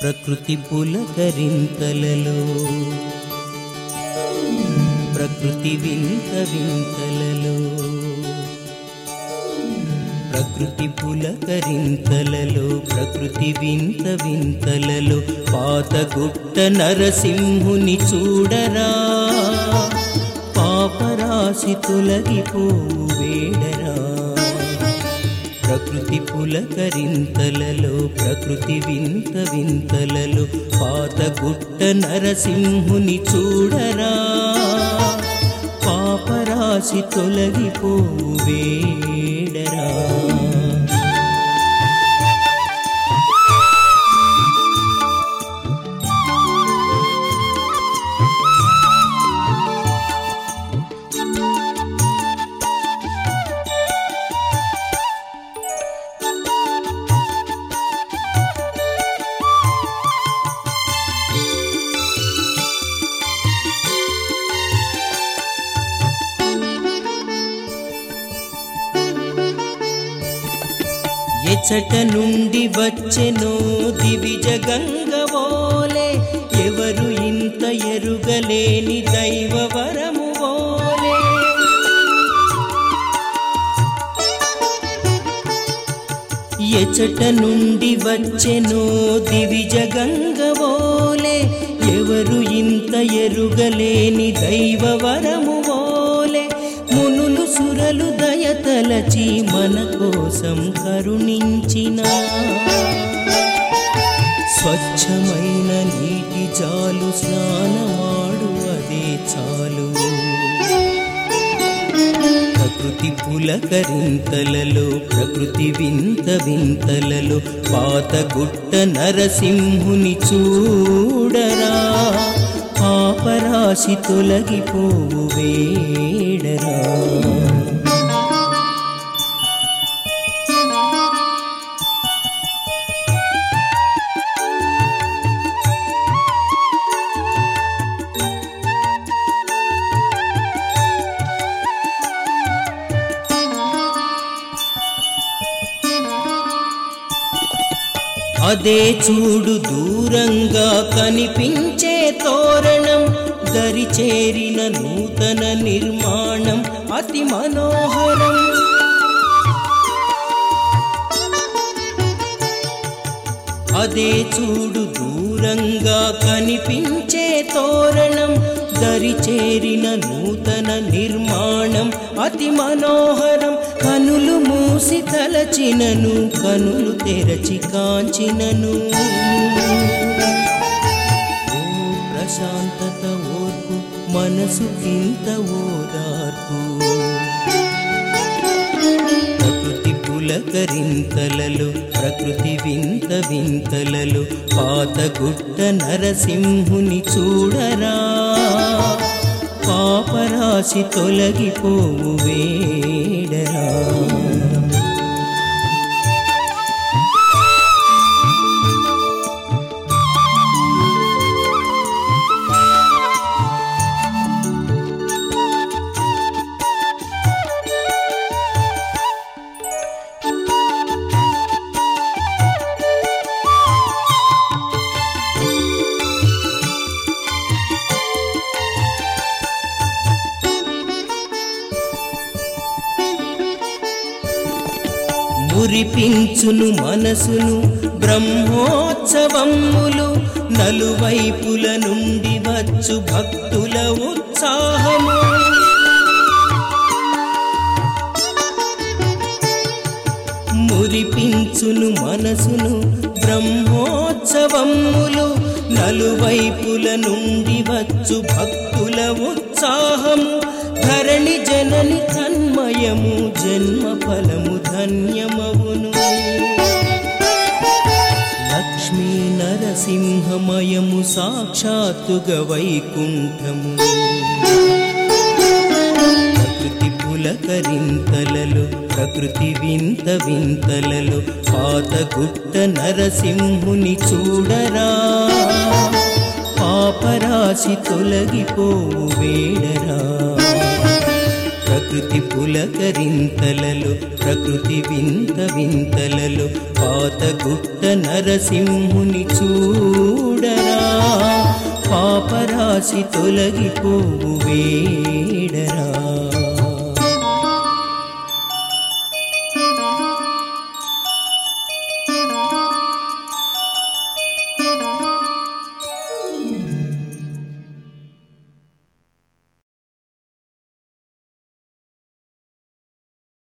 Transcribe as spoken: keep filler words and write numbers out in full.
ప్రకృతి పులకరింతలలో ప్రకృతి వింత వింతలలో ప్రకృతి పులకరింతలలో ప్రకృతి వింత వింతలలో పాతగుట్ట నరసింహుని చూడరా పాపరాశి తొలగిపోవు వేడరా ప్రకృతి పులకరింతలలో ప్రకృతి వింత వింతలలో పాతగుట్ట నరసింహుని చూడరా పాపరాశి తొలగిపోవు వేడరా ఎచట నుండి వచ్చెనో దివిజ గంగవోలే ఎవరు ఇంత ఎరుగలేని దైవ వరము వోలే ఎచట నుండి వచ్చెనో దివిజ గంగవోలే ఎవరు ఇంత ఎరుగలేని దైవ వరము వోలే మునులు సురలు దయతలచి మన కోసం కరుణించిన స్వచ్ఛమైన నీటి జాలు స్నానమాడు అదే చాలు ప్రకృతి పులకరింతలలో ప్రకృతి వింత వింతలలో పాతగుట్ట నరసింహుని చూడరా పాపరాశి తొలగిపోవు వేడరా అదే చూడు దూరంగా కనిపించే తోరణం దరి చేరిన నూతన నిర్మాణం అతి మనోహరం అదే చూడు దూరంగా కనిపించే తోరణం దరి చేరిన నూతన నిర్మాణం అతి మనోహరం కనులు మూసి తలచినను కనులు తెరచి కాంచినను ప్రశాంతత ఓర్పు మనసుకింత ఓదార్పు ప్రకృతి పులకరింతలలో ప్రకృతి వింత వింతలలో పాతగుట్ట నరసింహుని చూడరా పాపరాశి తొలగిపోవు వేడరా మురిపించును మనసును బ్రహ్మోత్సవములు నలువైపుల నుండి వచ్చు భక్తుల ఉత్సాహము మురిపించును మనసును బ్రహ్మోత్సవములు నలువైపుల నుండి వచ్చు భక్తుల ఉత్సాహము ధరణి జనని తన్మయము జన్మ ఫలము ధన్యమవును లక్ష్మీ నరసింహమయము సాక్షాత్తుగా వైకుంఠము ప్రకృతి పులకరింతలలో ప్రకృతి వింత వింతలలో పాతగుట్ట నరసింహుని చూడరా పాపరాశి తొలగిపోవు వేడరా ప్రకృతి పులకరింతలలో ప్రకృతి వింత వింతలలో పాత గుట్ట నరసింహుని చూడరా పాపరాశి తొలగిపోవు వేడరా. Thank you.